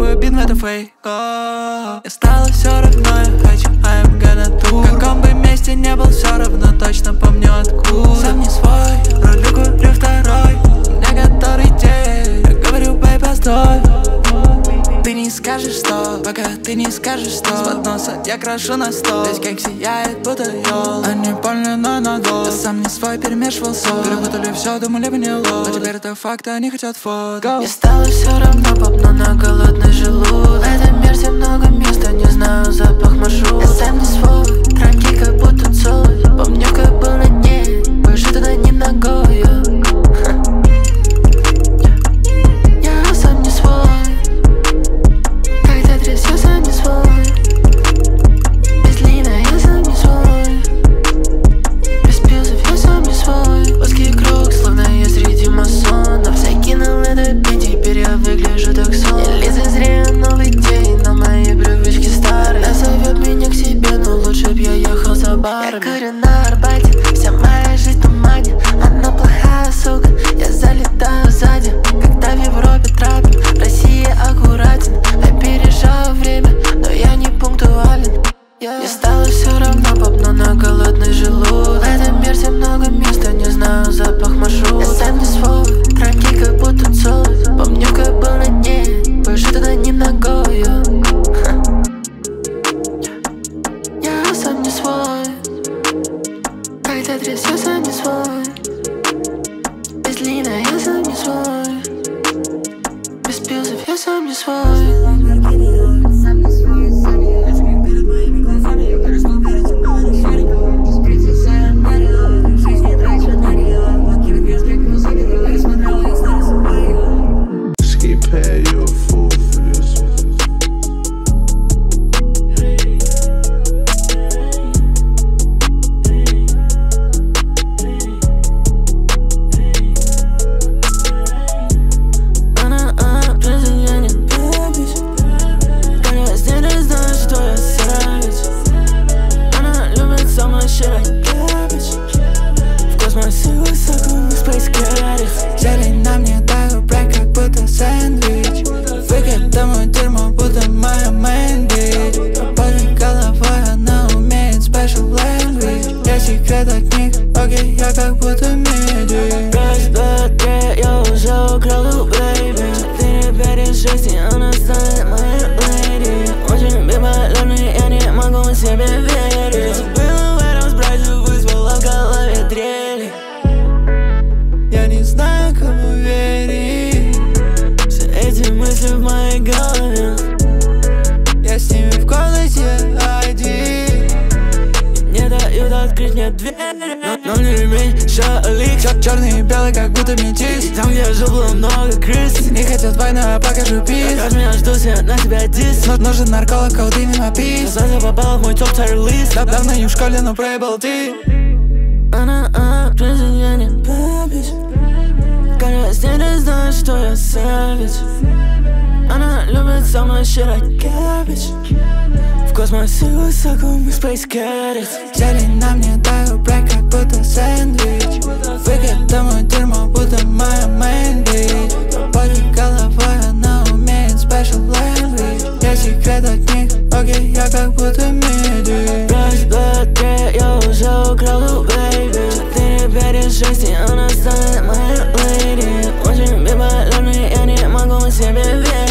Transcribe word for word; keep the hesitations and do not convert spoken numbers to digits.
проигрываю бит, но это фейк. Я стала все равно, я хочу, I'm gonna do. В каком бы месте не был, все равно точно помню откуда. Сам не свой, рулю курю второй. У меня который день, я говорю, бэй, постой. Ты не скажешь, что, пока ты не скажешь, что с подноса я крашу на стол. Весь кейк сияет, будто ёл. Они больно, но надолго. Я сам не свой, перемешивал соль. Перепутали все, думали, бы не ложь. Но теперь это факт, они хотят фото. Я стала все равно поп, но на голодный желудок. В этом месте много места, не знаю запах маршрута. Я сам не свой, рамки как будто целый. Помню, как был на дне, больше туда не ногою. Я сам не свой. Я сам не свой. Без лина я сам не свой. Без пилсов я сам не свой. Узкий круг, словно я среди масонов. Закинул этот день, теперь я выгляжу так сон. Лица зря новый день, но мои привычки старые. Назовет меня к себе, но лучше б я ехал за барами. Я курю на Арбате, вся моя жизнь в тумане. Она плохая, сука, я залетаю сзади. Когда в Европе трапим, в России аккуратен. Опережаю время, но я не пунктуален. yeah. Я стала все равно поп, но на голодный желудок. В этом месте много места, не знаю запах маршрута. Я сам не свой, рамки как будто целый. Помню, как был на дне, больше туда не ногою. Я сам не свой. Как Тетрис, я сам не свой. Без лина я сам не свой. Без пилсов я сам не свой. Зелень на мне давит, брак как будто сэндвич. Выход домой, дерьмо, будто моя main bitch. Попали головой, она умеет special language. Я секрет от них, окей, я как будто медик. Раз, два, три, я уже украл у baby. Четыре, пять, шесть, и она станет моей lady. Очень биполярный, я не могу себе верить. Было в этом спрайте, вызвало в голове трели. Я не знаю, кому верить. Все эти мысли в моей голове. Я с ними в комнате один. Не дают открыть мне дверь. Но, но не ремень, шалик. Черный и белый, как будто метис. И там, где я жил, было много крыс. Не хотят войны, а покажу пиз. Как меня жду, все на тебя дис. Но нужен нарколог, колды мимо пиз. Сразу попала в мой топ-тайр-лист. Давно не в школе, но проебал ты. Она, а, президент, бэбис. Конечно, не знает, что я savage. Она любит со мной shit like cabbage. В космосе высоко мы space caddies. Зелень на мне давит, брак как будто сэндвич. Выход домой, дерьмо, будто моя main bitch. Попали головой, она умеет special language. Я секрет от них, окей, я как будто медик. Раз, два, три, я уже украл у baby. Четыре, пять, шесть, и она станет моей lady. Очень биполярный, я не могу себе верить.